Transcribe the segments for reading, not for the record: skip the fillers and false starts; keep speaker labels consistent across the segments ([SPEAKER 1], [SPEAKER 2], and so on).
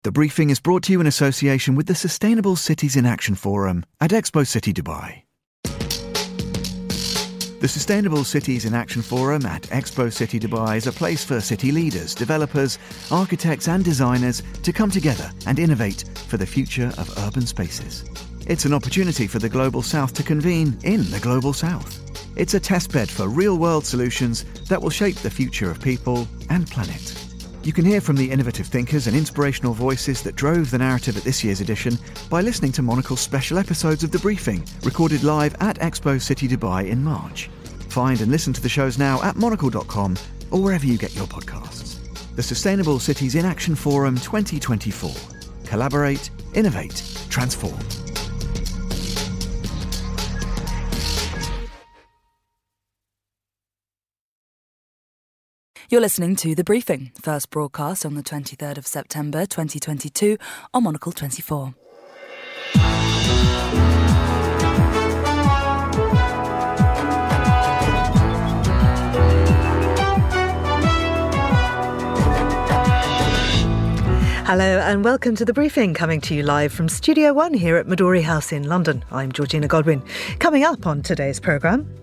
[SPEAKER 1] The briefing is brought to you in association with the Sustainable Cities in Action Forum at Expo City Dubai. The Sustainable Cities in Action Forum at Expo City Dubai is a place for city leaders, developers, architects and designers to come together and innovate for the future of urban spaces. It's an opportunity for the Global South to convene in the Global South. It's a testbed for real-world solutions that will shape the future of people and planet. You can hear from the innovative thinkers and inspirational voices that drove the narrative at this year's edition by listening to Monocle's special episodes of The Briefing, recorded live at Expo City Dubai in March. Find and listen to the shows now at monocle.com or wherever you get your podcasts. The Sustainable Cities in Action Forum 2024. Collaborate, innovate, transform.
[SPEAKER 2] You're listening to The Briefing, first broadcast on the 23rd of September 2022 on Monocle 24. Hello and welcome to The Briefing, coming to you live from Studio One here at Midori House in London. I'm Georgina Godwin. Coming up on today's programme...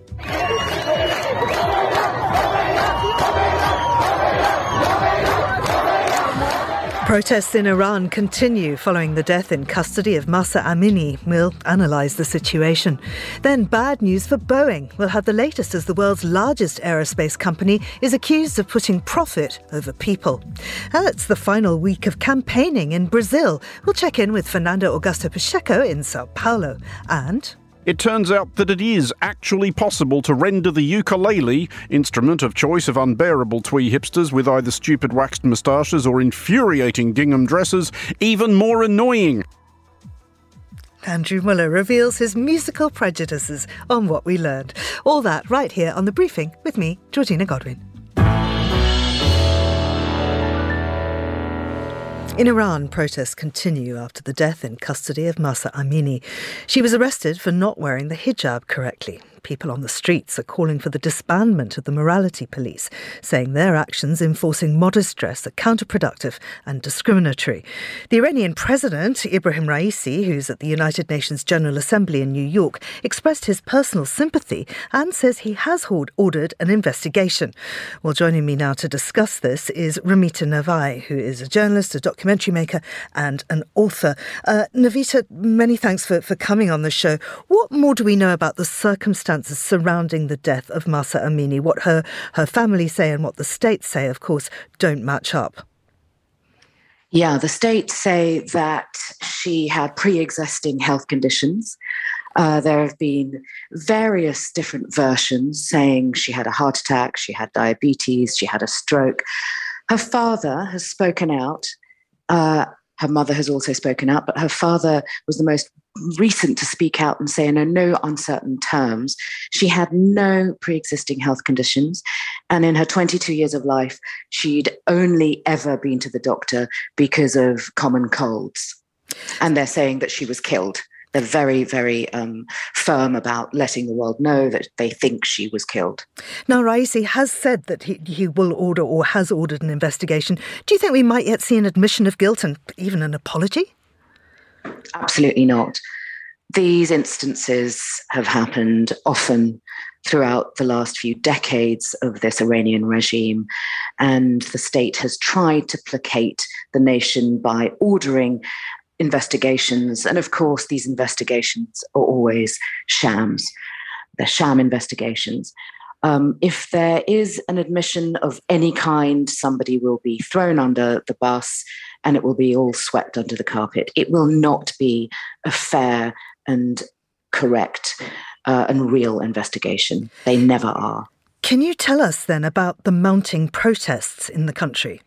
[SPEAKER 2] Protests in Iran continue following the death in custody of Mahsa Amini. We'll analyse the situation. Then bad news for Boeing. We'll have the latest as the world's largest aerospace company is accused of putting profit over people. And it's the final week of campaigning in Brazil. We'll check in with Fernando Augusto Pacheco in Sao Paulo. And...
[SPEAKER 3] it turns out that it is actually possible to render the ukulele, instrument of choice of unbearable twee hipsters with either stupid waxed moustaches or infuriating gingham dresses, even more annoying.
[SPEAKER 2] Andrew Muller reveals his musical prejudices on what we learned. All that right here on The Briefing with me, Georgina Godwin. In Iran, protests continue after the death in custody of Mahsa Amini. She was arrested for not wearing the hijab correctly. People on the streets are calling for the disbandment of the morality police, saying their actions enforcing modest dress are counterproductive and discriminatory. The Iranian president, Ibrahim Raisi, who's at the United Nations General Assembly in New York, expressed his personal sympathy and says he has ordered an investigation. Well, joining me now to discuss this is Ramita Navai, who is a journalist, a documentary maker and an author. Navita, many thanks for coming on the show. What more do we know about the circumstances surrounding the death of Mahsa Amini? What her family say and what the state say, of course, don't match up.
[SPEAKER 4] Yeah, the state say that she had pre-existing health conditions. There have been various different versions saying she had a heart attack, she had diabetes, she had a stroke. Her father has spoken out. Her mother has also spoken out, but her father was the most recent to speak out and say in no uncertain terms she had no pre-existing health conditions, and in her 22 years of life she'd only ever been to the doctor because of common colds. And they're saying that she was killed. They're very, very firm about letting the world know that they think she was killed.
[SPEAKER 2] Now, Raisi has said that he will order or has ordered an investigation. Do you think we might yet see an admission of guilt and even an apology?
[SPEAKER 4] Absolutely not. These instances have happened often throughout the last few decades of this Iranian regime, and the state has tried to placate the nation by ordering investigations. And of course, these investigations are always shams. They're sham investigations. If there is an admission of any kind, somebody will be thrown under the bus and it will be all swept under the carpet. It will not be a fair and correct and real investigation. They never are.
[SPEAKER 2] Can you tell us then about the mounting protests in the country?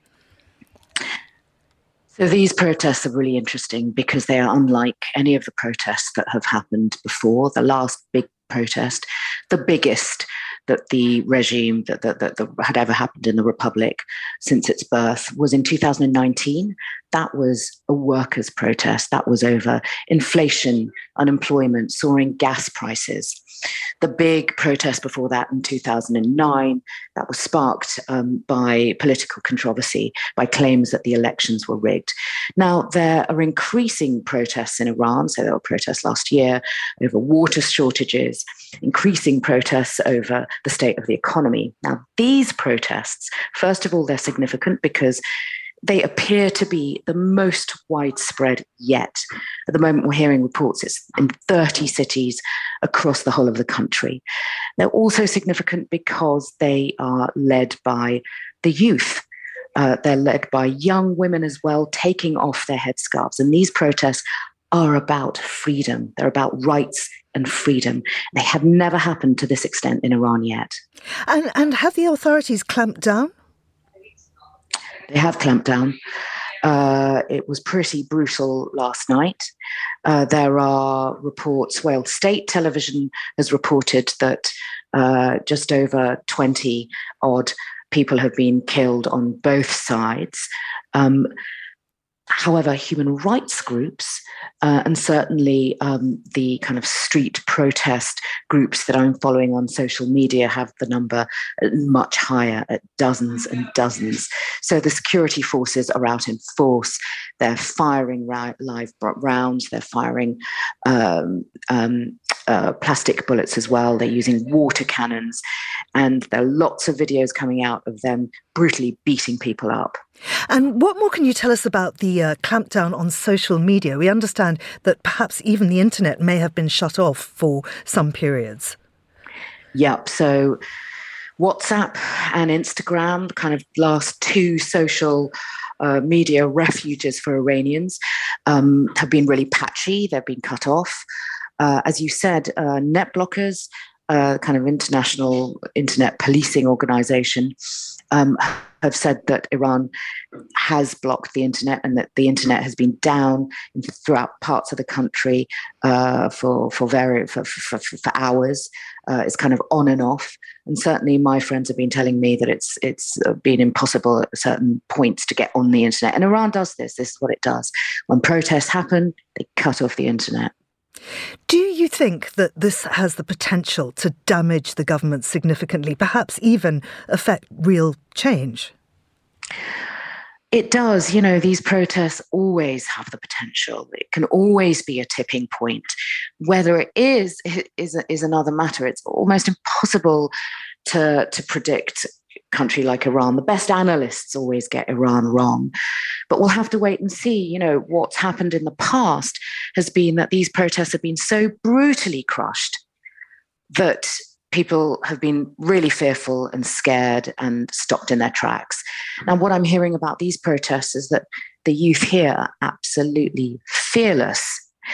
[SPEAKER 4] So these protests are really interesting because they are unlike any of the protests that have happened before. The last big protest, the biggest that the regime that had ever happened in the Republic since its birth, was in 2019. that was a workers' protest. That was over inflation, unemployment, soaring gas prices. The big protest before that in 2009, that was sparked by political controversy, by claims that the elections were rigged. Now, there are increasing protests in Iran. So there were protests last year over water shortages, increasing protests over the state of the economy. Now, these protests, first of all, they're significant because they appear to be the most widespread yet. At the moment, we're hearing reports it's in 30 cities across the whole of the country. They're also significant because they are led by the youth. They're led by young women as well, taking off their headscarves. And these protests are about freedom. They're about rights and freedom. They have never happened to this extent in Iran yet.
[SPEAKER 2] And have the authorities clamped down?
[SPEAKER 4] They have clamped down. It was pretty brutal last night. There are reports, well, state television has reported that just over 20 odd people have been killed on both sides. However, human rights groups and certainly the kind of street protest groups that I'm following on social media have the number much higher, at dozens and dozens. So the security forces are out in force. They're firing live rounds. They're firing plastic bullets as well. They're using water cannons. And there are lots of videos coming out of them brutally beating people up.
[SPEAKER 2] And what more can you tell us about the clampdown on social media? We understand that perhaps even the internet may have been shut off for some periods.
[SPEAKER 4] Yep. So WhatsApp and Instagram, kind of last two social media refuges for Iranians, have been really patchy. They've been cut off. As you said, net blockers, kind of international internet policing organization, have said that Iran has blocked the internet and that the internet has been down throughout parts of the country for hours. It's kind of on and off. And certainly my friends have been telling me that it's been impossible at certain points to get on the internet. And Iran does this. This is what it does. When protests happen, they cut off the internet.
[SPEAKER 2] Do you think that this has the potential to damage the government significantly, perhaps even affect real change?
[SPEAKER 4] It does. You know, these protests always have the potential. It can always be a tipping point. Whether it is another matter. It's almost impossible to predict a country like Iran. The best analysts always get Iran wrong. But we'll have to wait and see. You know, what's happened in the past has been that these protests have been so brutally crushed that people have been really fearful and scared and stopped in their tracks. Now, what I'm hearing about these protests is that the youth here are absolutely fearless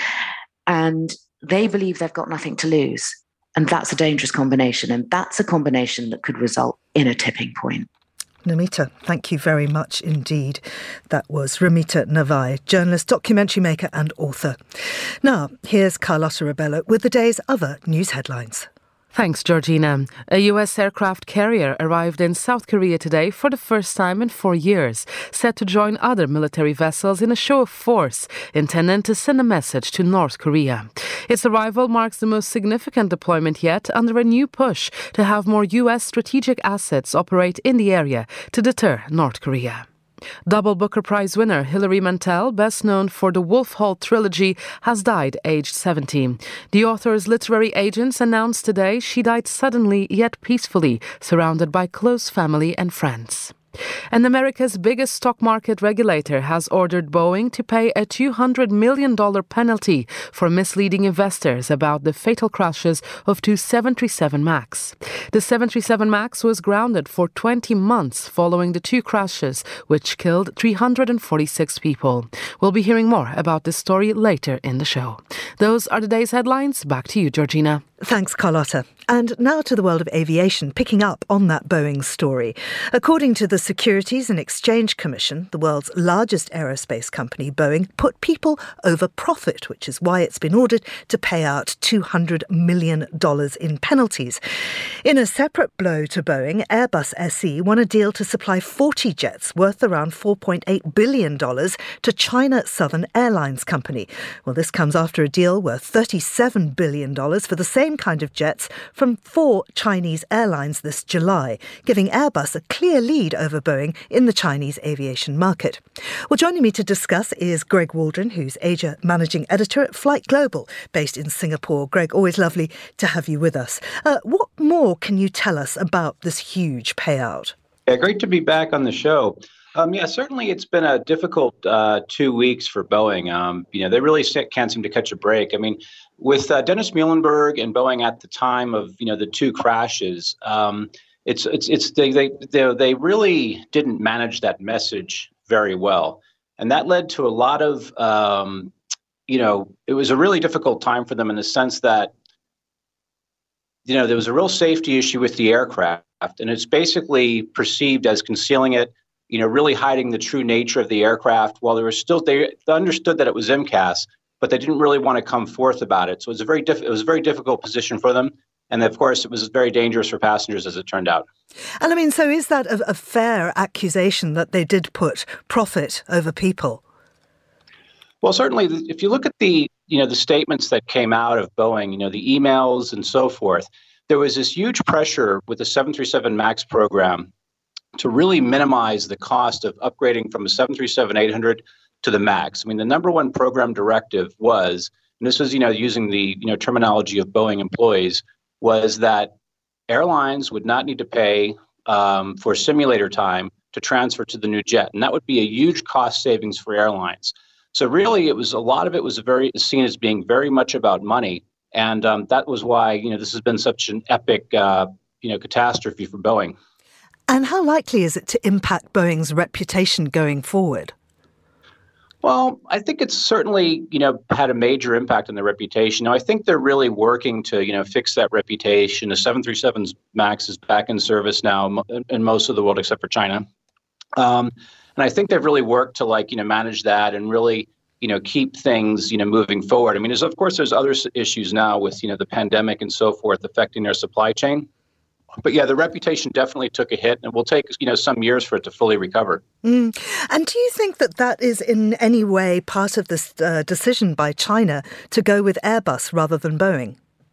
[SPEAKER 4] and they believe they've got nothing to lose. And that's a dangerous combination. And that's a combination that could result in a tipping point.
[SPEAKER 2] Namita, thank you very much indeed. That was Ramita Navai, journalist, documentary maker and author. Now, here's Carlotta Rebello with the day's other news headlines.
[SPEAKER 5] Thanks, Georgina. A US aircraft carrier arrived in South Korea today for the first time in 4 years, set to join other military vessels in a show of force intended to send a message to North Korea. Its arrival marks the most significant deployment yet under a new push to have more US strategic assets operate in the area to deter North Korea. Double Booker Prize winner Hilary Mantel, best known for the Wolf Hall trilogy, has died aged 70. The author's literary agents announced today she died suddenly yet peacefully, surrounded by close family and friends. And America's biggest stock market regulator has ordered Boeing to pay a $200 million penalty for misleading investors about the fatal crashes of two 737 MAX. The 737 MAX was grounded for 20 months following the two crashes, which killed 346 people. We'll be hearing more about this story later in the show. Those are the day's headlines. Back to you, Georgina.
[SPEAKER 2] Thanks, Carlotta. And now to the world of aviation, picking up on that Boeing story. According to the Securities and Exchange Commission, the world's largest aerospace company, Boeing, put people over profit, which is why it's been ordered to pay out $200 million in penalties. In a separate blow to Boeing, Airbus SE won a deal to supply 40 jets worth around $4.8 billion to China Southern Airlines Company. Well, this comes after a deal worth $37 billion for the same kind of jets from 4 Chinese airlines this July, giving Airbus a clear lead over Boeing in the Chinese aviation market. Well, joining me to discuss is Greg Waldron, who's Asia Managing Editor at Flight Global, based in Singapore. Greg, always lovely to have you with us. What more can you tell us about this huge payout?
[SPEAKER 6] Yeah, great to be back on the show. Certainly it's been a difficult 2 weeks for Boeing. They really can't seem to catch a break. I mean, with Dennis Muilenburg and Boeing at the time of, the 2 crashes, they really didn't manage that message very well. And that led to a lot of, it was a really difficult time for them in the sense that, there was a real safety issue with the aircraft, and it's basically perceived as concealing it, really hiding the true nature of the aircraft while they understood that it was MCAS, but they didn't really want to come forth about it. So it was a very difficult position for them. And of course, it was very dangerous for passengers, as it turned out.
[SPEAKER 2] And I mean, so is that a fair accusation that they did put profit over people?
[SPEAKER 6] Well, certainly, if you look at the statements that came out of Boeing, the emails and so forth, there was this huge pressure with the 737 MAX program to really minimize the cost of upgrading from a 737-800 to the MAX. I mean, the number one program directive was, and this was, using the, terminology of Boeing employees, was that airlines would not need to pay for simulator time to transfer to the new jet. And that would be a huge cost savings for airlines. So really, a lot of it was seen as being very much about money. And that was why, this has been such an epic, catastrophe for Boeing.
[SPEAKER 2] And how likely is it to impact Boeing's reputation going forward?
[SPEAKER 6] Well, I think it's certainly, had a major impact on their reputation. Now, I think they're really working to, fix that reputation. The 737 MAX is back in service now in most of the world except for China. And I think they've really worked to manage that and really, keep things, moving forward. I mean, there's other issues now with, the pandemic and so forth affecting their supply chain. But yeah, the reputation definitely took a hit, and it will take, some years for it to fully recover.
[SPEAKER 2] And do you think that is in any way part of this decision by China to go with Airbus rather than Boeing?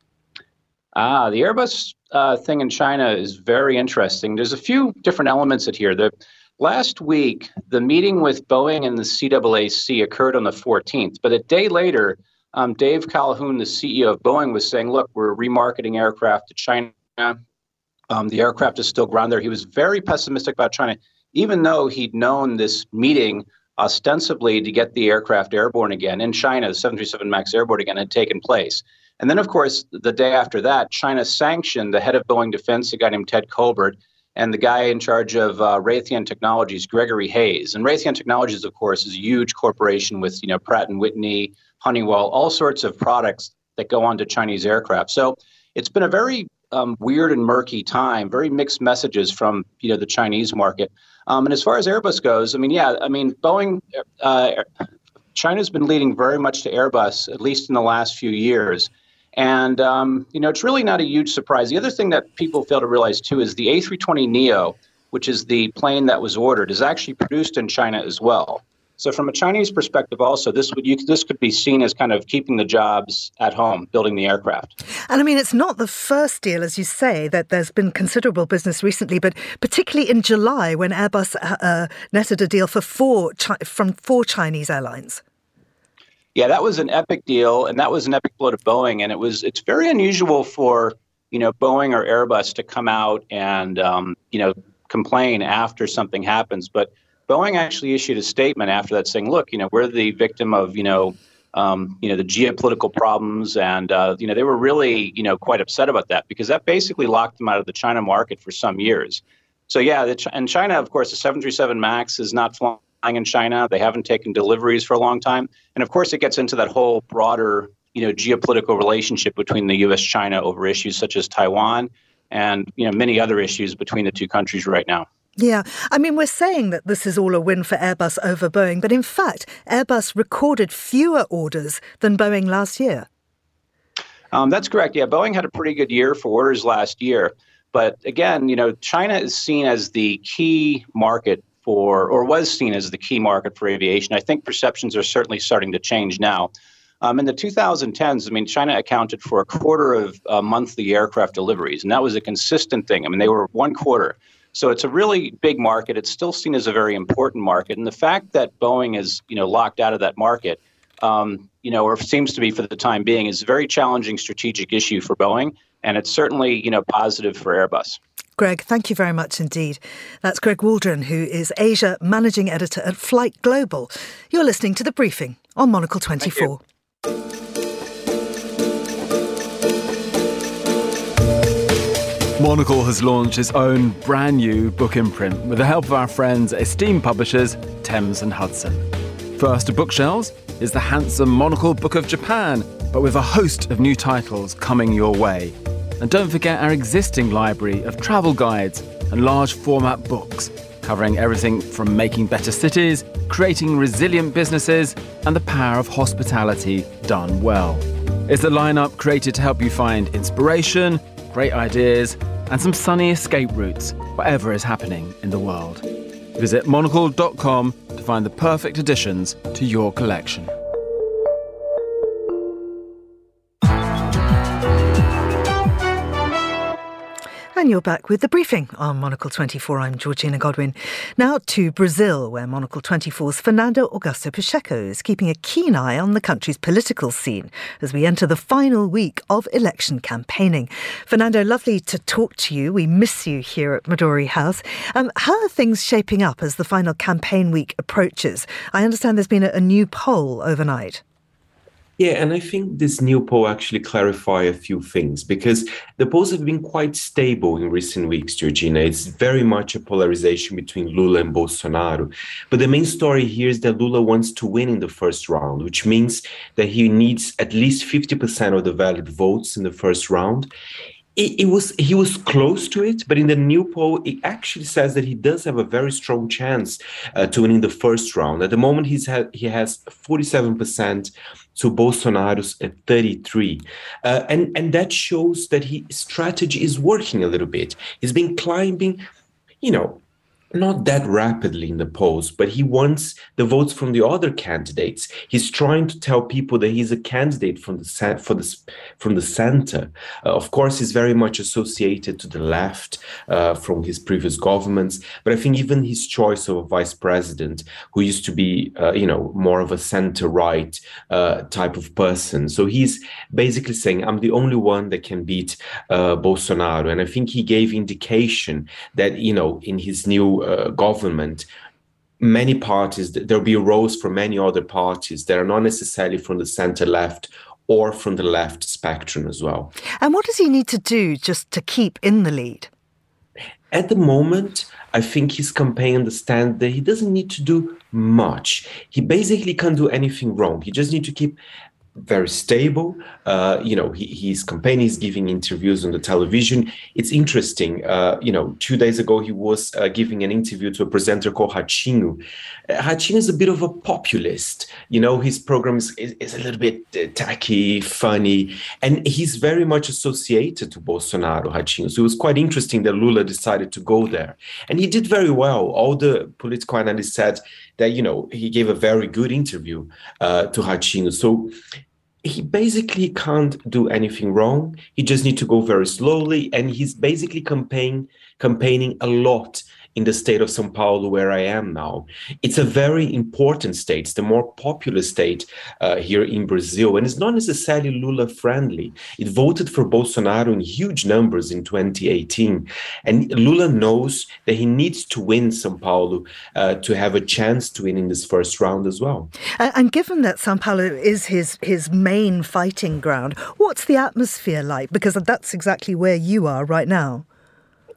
[SPEAKER 6] The Airbus thing in China is very interesting. There's a few different elements here. Last week, the meeting with Boeing and the CAAC occurred on the 14th, but a day later, Dave Calhoun, the CEO of Boeing, was saying, look, we're remarketing aircraft to China. The aircraft is still ground there. He was very pessimistic about China, even though he'd known this meeting ostensibly to get the aircraft airborne again in China, the 737 MAX airborne again, had taken place. And then, of course, the day after that, China sanctioned the head of Boeing Defense, a guy named Ted Colbert, and the guy in charge of Raytheon Technologies, Gregory Hayes. And Raytheon Technologies, of course, is a huge corporation with, Pratt & Whitney, Honeywell, all sorts of products that go onto Chinese aircraft. So it's been a very weird and murky time, very mixed messages from, the Chinese market. And as far as Airbus goes, Boeing, China's been leading very much to Airbus, at least in the last few years. And, it's really not a huge surprise. The other thing that people fail to realize, too, is the A320neo, which is the plane that was ordered, is actually produced in China as well. So from a Chinese perspective also, this could be seen as kind of keeping the jobs at home, building the aircraft. And
[SPEAKER 2] it's not the first deal, as you say, that there's been considerable business recently, but particularly in July when Airbus netted a deal from 4 Chinese airlines.
[SPEAKER 6] Yeah, that was an epic deal, and that was an epic blow to Boeing. And it's very unusual for, Boeing or Airbus to come out and, complain after something happens. But Boeing actually issued a statement after that saying, look, we're the victim of, the geopolitical problems. And, they were really, quite upset about that because that basically locked them out of the China market for some years. So, yeah, in China, of course, the 737 MAX is not flying in China. They haven't taken deliveries for a long time. And, of course, it gets into that whole broader geopolitical relationship between the U.S.-China over issues such as Taiwan and, many other issues between the two countries right now.
[SPEAKER 2] Yeah, I mean, we're saying that this is all a win for Airbus over Boeing, but in fact, Airbus recorded fewer orders than Boeing last year.
[SPEAKER 6] That's correct. Yeah, Boeing had a pretty good year for orders last year. But again, China is seen as the key market or was seen as the key market for aviation. I think perceptions are certainly starting to change now. In the 2010s, China accounted for a quarter of monthly aircraft deliveries, and that was a consistent thing. They were one quarter. So it's a really big market. It's still seen as a very important market. And the fact that Boeing is, locked out of that market, or seems to be for the time being, is a very challenging strategic issue for Boeing. And it's certainly, positive for Airbus.
[SPEAKER 2] Greg, thank you very much indeed. That's Greg Waldron, who is Asia Managing Editor at Flight Global. You're listening to The Briefing on Monocle 24.
[SPEAKER 7] Monocle has launched its own brand new book imprint with the help of our friends at esteemed publishers Thames and Hudson. First to bookshelves is the handsome Monocle Book of Japan, but with a host of new titles coming your way. And don't forget our existing library of travel guides and large format books, covering everything from making better cities, creating resilient businesses, and the power of hospitality done well. It's a lineup created to help you find inspiration, great ideas, and some sunny escape routes, whatever is happening in the world. Visit monocle.com to find the perfect additions to your collection.
[SPEAKER 2] And you're back with The Briefing on Monocle 24. I'm Georgina Godwin. Now to Brazil, where Monocle 24's Fernando Augusto Pacheco is keeping a keen eye on the country's political scene as we enter the final week of election campaigning. Fernando, lovely to talk to you. We miss you here at Midori House. How are things shaping up as the final campaign week approaches? I understand there's been a new poll overnight.
[SPEAKER 8] Yeah, and I think this new poll actually clarify a few things because the polls have been quite stable in recent weeks, Georgina. It's very much a polarization between Lula and Bolsonaro. But the main story here is that Lula wants to win in the first round, which means that he needs at least 50% of the valid votes in the first round. He was close to it, but in the new poll, it actually says that he does have a very strong chance to win in the first round. At the moment, he has 47% to Bolsonaro's at 33%. And that shows that his strategy is working a little bit. He's been climbing, not that rapidly in the polls, but he wants the votes from the other candidates. He's trying to tell people that he's a candidate from the center. Of course, he's very much associated to the left from his previous governments. But I think even his choice of a vice president, who used to be, more of a center-right type of person. So he's basically saying, I'm the only one that can beat Bolsonaro. And I think he gave indication that, in his new government, many parties, there'll be roles for many other parties that are not necessarily from the center-left or from the left spectrum as well.
[SPEAKER 2] And what does he need to do just to keep in the lead?
[SPEAKER 8] At the moment, I think his campaign understands that he doesn't need to do much. He basically can't do anything wrong. He just needs to keep very stable. His campaign is giving interviews on the television. It's interesting. 2 days ago, he was giving an interview to a presenter called Ratinho. Ratinho is a bit of a populist. His program is a little bit tacky, funny, and he's very much associated to Bolsonaro, Ratinho. So it was quite interesting that Lula decided to go there. And he did very well. All the political analysts said that, he gave a very good interview to Ratinho. So he basically can't do anything wrong. He just needs to go very slowly. And he's basically campaigning a lot in the state of São Paulo, where I am now. It's a very important state. It's the more populous state here in Brazil. And it's not necessarily Lula-friendly. It voted for Bolsonaro in huge numbers in 2018. And Lula knows that he needs to win São Paulo to have a chance to win in this first round as well.
[SPEAKER 2] And given that São Paulo is his main fighting ground, what's the atmosphere like? Because that's exactly where you are right now.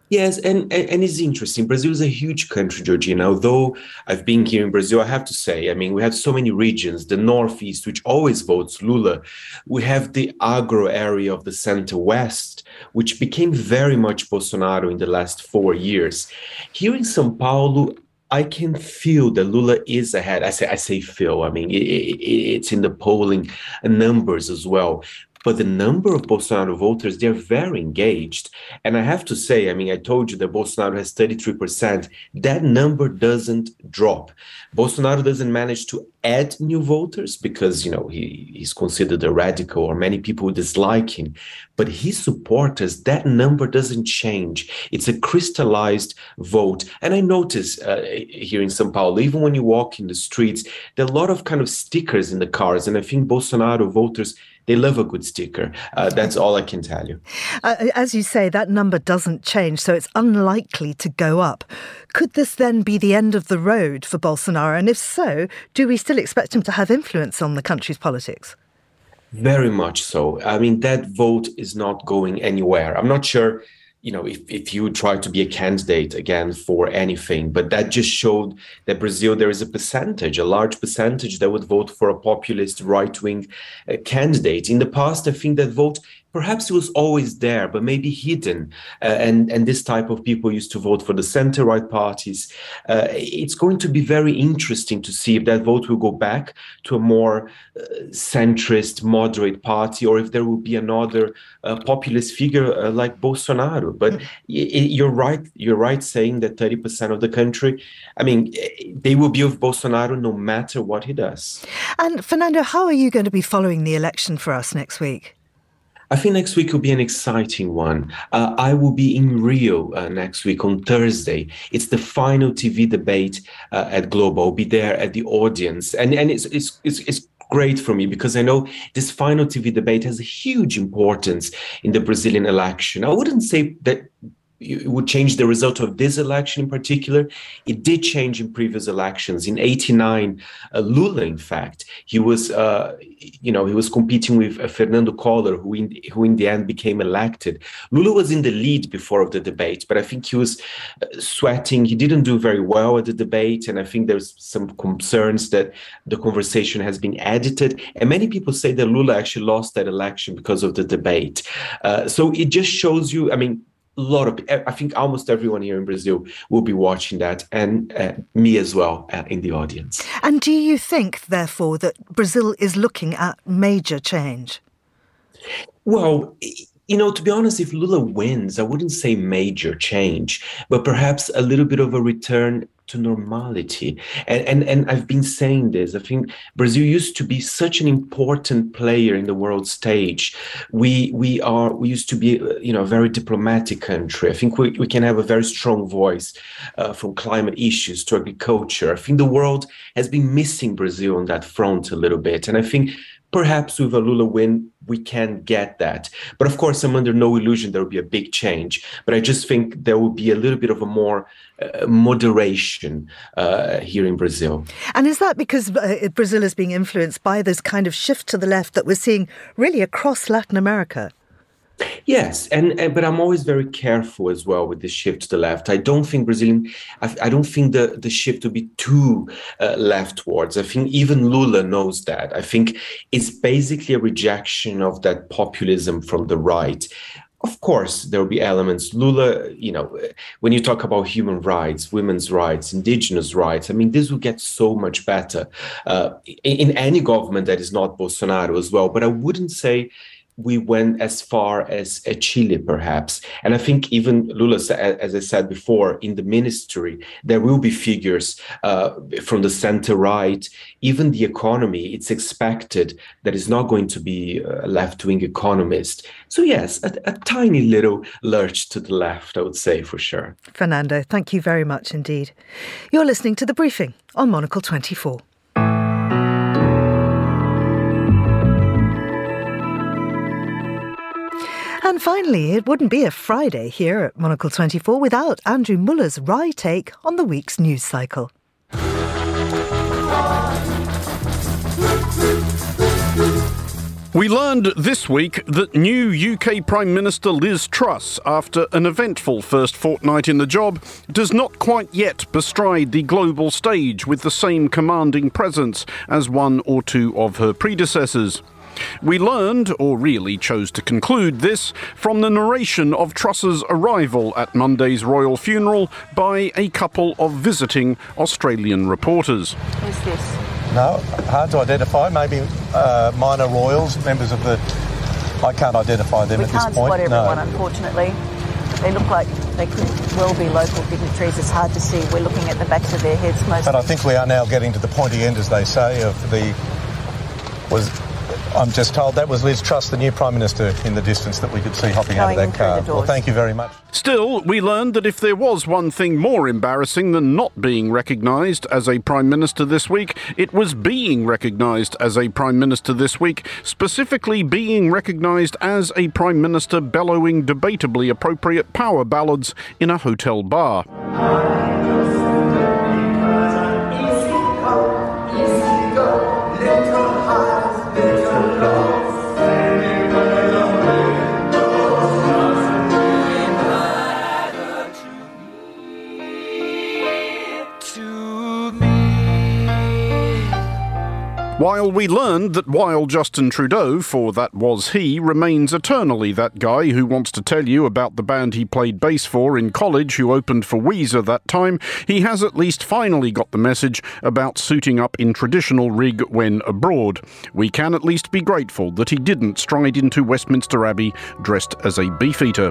[SPEAKER 8] Yes, and it's interesting. Brazil is a huge country, Georgina. Although I've been here in Brazil, I have to say, I mean, we have so many regions. The Northeast, which always votes Lula. We have the agro area of the Center-West, which became very much Bolsonaro in the last 4 years. Here in São Paulo, I can feel that Lula is ahead. I say feel. I mean, it's in the polling numbers as well. But the number of Bolsonaro voters, they're very engaged. And I have to say, I mean, I told you that Bolsonaro has 33%. That number doesn't drop. Bolsonaro doesn't manage to add new voters because, you know, he's considered a radical or many people dislike him. But his supporters, that number doesn't change. It's a crystallized vote. And I notice here in São Paulo, even when you walk in the streets, there are a lot of kind of stickers in the cars. And I think Bolsonaro voters, they love a good sticker. That's all I can tell you.
[SPEAKER 2] As you say, that number doesn't change, so it's unlikely to go up. Could this then be the end of the road for Bolsonaro? And if so, do we still expect him to have influence on the country's politics?
[SPEAKER 8] Very much so. I mean, that vote is not going anywhere. I'm not sure, you know, if you try to be a candidate again for anything, but that just showed that Brazil, there is a large percentage that would vote for a populist right-wing candidate. In the past, I think that vote, perhaps it was always there, but maybe hidden. And this type of people used to vote for the center-right parties. It's going to be very interesting to see if that vote will go back to a more centrist, moderate party, or if there will be another populist figure like Bolsonaro. But you're right saying that 30% of the country, I mean, they will be with Bolsonaro no matter what he does.
[SPEAKER 2] And Fernando, how are you going to be following the election for us next week?
[SPEAKER 8] I think next week will be an exciting one. I will be in Rio next week on Thursday. It's the final TV debate at Globo. I'll be there at the audience. And it's great for me because I know this final TV debate has a huge importance in the Brazilian election. I wouldn't say that it would change the result of this election in particular. It did change in previous elections. In '89, Lula, in fact, he was competing with Fernando Collor, who in the end became elected. Lula was in the lead before of the debate, but I think he was sweating. He didn't do very well at the debate, and I think there's some concerns that the conversation has been edited. And many people say that Lula actually lost that election because of the debate. So it just shows you, I mean, I think almost everyone here in Brazil will be watching that, and me as well in the audience.
[SPEAKER 2] And do you think, therefore, that Brazil is looking at major change?
[SPEAKER 8] Well, you know, to be honest, if Lula wins, I wouldn't say major change, but perhaps a little bit of a return to normality. And I've been saying this. I think Brazil used to be such an important player in the world stage. We used to be, you know, a very diplomatic country. I think we can have a very strong voice from climate issues to agriculture. I think the world has been missing Brazil on that front a little bit. And I think perhaps with a Lula win, we can get that. But of course, I'm under no illusion there will be a big change. But I just think there will be a little bit of a more moderation here in Brazil.
[SPEAKER 2] And is that because Brazil is being influenced by this kind of shift to the left that we're seeing really across Latin America?
[SPEAKER 8] Yes, but I'm always very careful as well with the shift to the left. I don't think the shift will be too leftwards. I think even Lula knows that. I think it's basically a rejection of that populism from the right. Of course, there will be elements. Lula, you know, when you talk about human rights, women's rights, indigenous rights, I mean, this will get so much better in any government that is not Bolsonaro as well. But I wouldn't say we went as far as Chile, perhaps. And I think even Lula, as I said before, in the ministry, there will be figures from the center-right. Even the economy, it's expected that it's not going to be a left-wing economist. So yes, a tiny little lurch to the left, I would say, for sure.
[SPEAKER 2] Fernando, thank you very much indeed. You're listening to The Briefing on Monocle 24. And finally, it wouldn't be a Friday here at Monocle 24 without Andrew Muller's wry take on the week's news cycle.
[SPEAKER 3] We learned this week that new UK Prime Minister Liz Truss, after an eventful first fortnight in the job, does not quite yet bestride the global stage with the same commanding presence as one or two of her predecessors. We learned, or really chose to conclude this, from the narration of Truss's arrival at Monday's royal funeral by a couple of visiting Australian reporters.
[SPEAKER 9] Who's this?
[SPEAKER 10] No, hard to identify. Maybe minor royals, members of the... I can't identify them at this point.
[SPEAKER 9] We can't spot everyone, unfortunately. They look like they could well be local dignitaries. It's hard to see. We're looking at the backs of their heads mostly.
[SPEAKER 10] But I think we are now getting to the pointy end, as they say, of the... I'm just told that was Liz Truss, the new Prime Minister, in the distance that we could see hopping out of that car. Well, thank you very much.
[SPEAKER 3] Still, we learned that if there was one thing more embarrassing than not being recognised as a Prime Minister this week, it was being recognised as a Prime Minister this week, specifically being recognised as a Prime Minister bellowing debatably appropriate power ballads in a hotel bar. While we learned that while Justin Trudeau, for that was he, remains eternally that guy who wants to tell you about the band he played bass for in college who opened for Weezer that time, he has at least finally got the message about suiting up in traditional rig when abroad. We can at least be grateful that he didn't stride into Westminster Abbey dressed as a beefeater.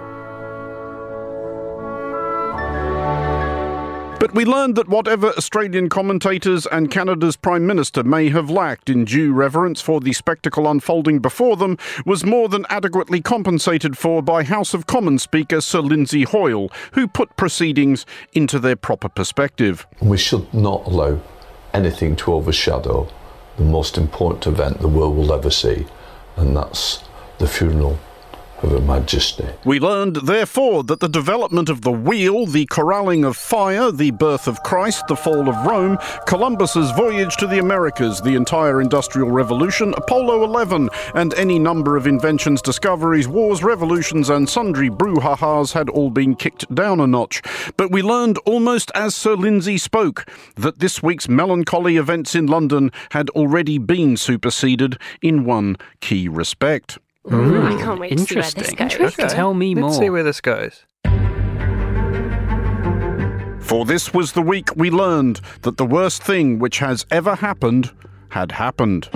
[SPEAKER 3] But we learned that whatever Australian commentators and Canada's Prime Minister may have lacked in due reverence for the spectacle unfolding before them was more than adequately compensated for by House of Commons Speaker Sir Lindsay Hoyle, who put proceedings into their proper perspective.
[SPEAKER 11] We should not allow anything to overshadow the most important event the world will ever see, and that's the funeral of Her Majesty.
[SPEAKER 3] We learned, therefore, that the development of the wheel, the corralling of fire, the birth of Christ, the fall of Rome, Columbus's voyage to the Americas, the entire Industrial Revolution, Apollo 11, and any number of inventions, discoveries, wars, revolutions, and sundry brouhahas had all been kicked down a notch. But we learned, almost as Sir Lindsay spoke, that this week's melancholy events in London had already been superseded in one key respect.
[SPEAKER 12] I can't wait to see where this goes.
[SPEAKER 13] Okay. Tell me more.
[SPEAKER 14] Let's see where this goes.
[SPEAKER 3] For this was the week we learned that the worst thing which has ever happened had happened.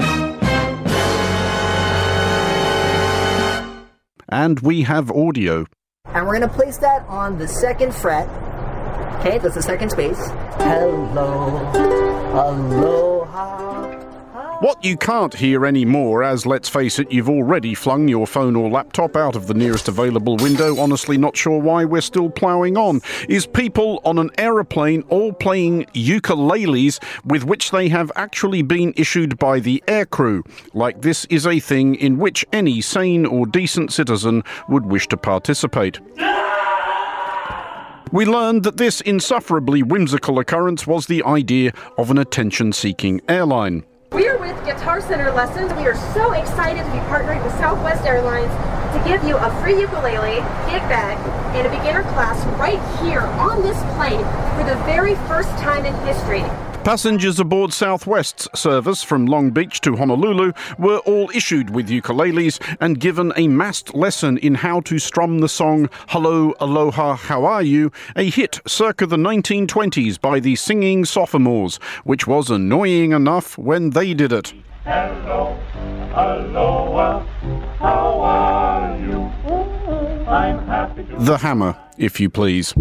[SPEAKER 3] And we have audio.
[SPEAKER 15] And we're going to place that on the second fret. Okay, that's the second space. Hello, aloha.
[SPEAKER 3] What you can't hear anymore, as let's face it, you've already flung your phone or laptop out of the nearest available window, honestly not sure why we're still ploughing on, is people on an aeroplane all playing ukuleles with which they have actually been issued by the aircrew, like this is a thing in which any sane or decent citizen would wish to participate. We learned that this insufferably whimsical occurrence was the idea of an attention-seeking airline.
[SPEAKER 16] We are with Guitar Center Lessons. We are so excited to be partnering with Southwest Airlines to give you a free ukulele, gig bag, and a beginner class right here on this plane for the very first time in history.
[SPEAKER 3] Passengers aboard Southwest's service from Long Beach to Honolulu were all issued with ukuleles and given a massed lesson in how to strum the song Hello, Aloha, How Are You?, a hit circa the 1920s by the Singing Sophomores, which was annoying enough when they did it.
[SPEAKER 17] Hello, Aloha, how are you? I'm happy to...
[SPEAKER 3] The Hammer, if you please.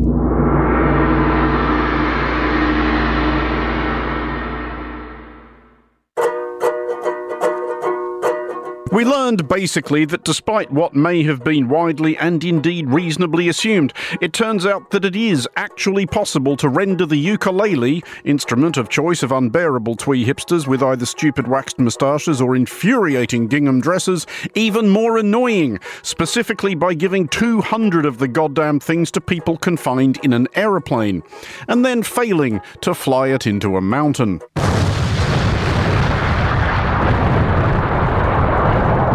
[SPEAKER 3] We learned basically that despite what may have been widely and indeed reasonably assumed, it turns out that it is actually possible to render the ukulele, instrument of choice of unbearable twee hipsters with either stupid waxed moustaches or infuriating gingham dresses, even more annoying, specifically by giving 200 of the goddamn things to people confined in an aeroplane, and then failing to fly it into a mountain.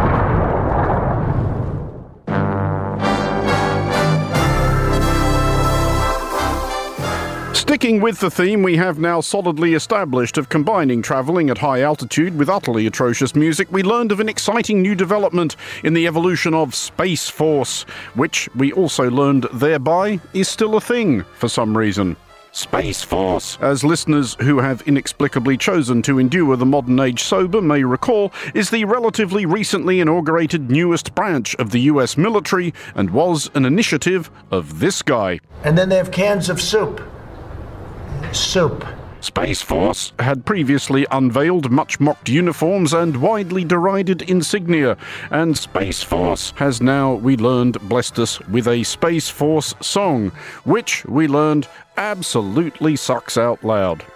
[SPEAKER 3] Sticking with the theme we have now solidly established of combining travelling at high altitude with utterly atrocious music, we learned of an exciting new development in the evolution of Space Force, which we also learned thereby is still a thing for some reason. Space Force, as listeners who have inexplicably chosen to endure the modern age sober may recall, is the relatively recently inaugurated newest branch of the US military and was an initiative of this guy.
[SPEAKER 13] And then they have cans of soup. Soup.
[SPEAKER 3] Space Force had previously unveiled much-mocked uniforms and widely derided insignia, and Space Force has now, we learned, blessed us with a Space Force song, which, we learned, absolutely sucks out loud.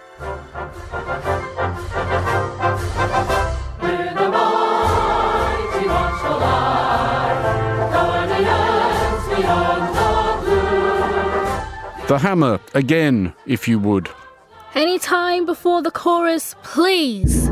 [SPEAKER 3] The hammer, again, if you would.
[SPEAKER 12] Any time before the chorus, please.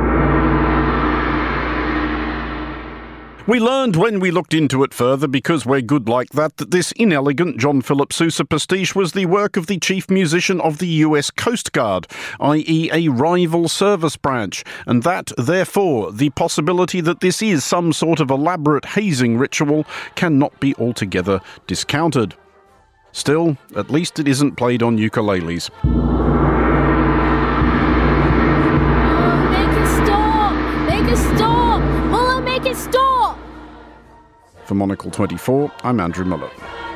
[SPEAKER 3] We learned when we looked into it further, because we're good like that this inelegant John Philip Sousa pastiche was the work of the chief musician of the US Coast Guard, i.e. a rival service branch, and that, therefore, the possibility that this is some sort of elaborate hazing ritual cannot be altogether discounted. Still, at least it isn't played on ukuleles.
[SPEAKER 12] Stop!
[SPEAKER 3] For Monocle 24, I'm Andrew Muller.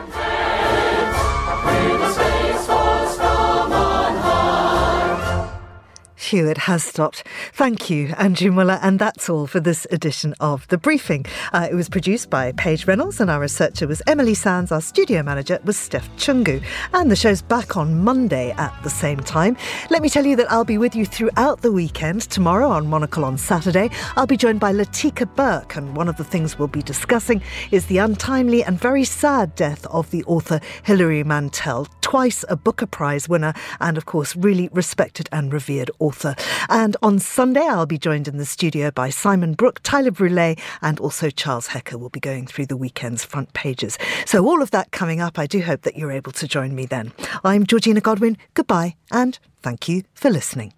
[SPEAKER 2] Phew, it has stopped. Thank you, Andrew Muller. And that's all for this edition of The Briefing. It was produced by Paige Reynolds and our researcher was Emily Sands. Our studio manager was Steph Chungu. And the show's back on Monday at the same time. Let me tell you that I'll be with you throughout the weekend. Tomorrow on Monocle on Saturday, I'll be joined by Latika Burke. And one of the things we'll be discussing is the untimely and very sad death of the author Hilary Mantel, twice a Booker Prize winner and, of course, really respected and revered author. And on Sunday, I'll be joined in the studio by Simon Brooke, Tyler Brûlé, and also Charles Hecker will be going through the weekend's front pages. So all of that coming up. I do hope that you're able to join me then. I'm Georgina Godwin. Goodbye, and thank you for listening.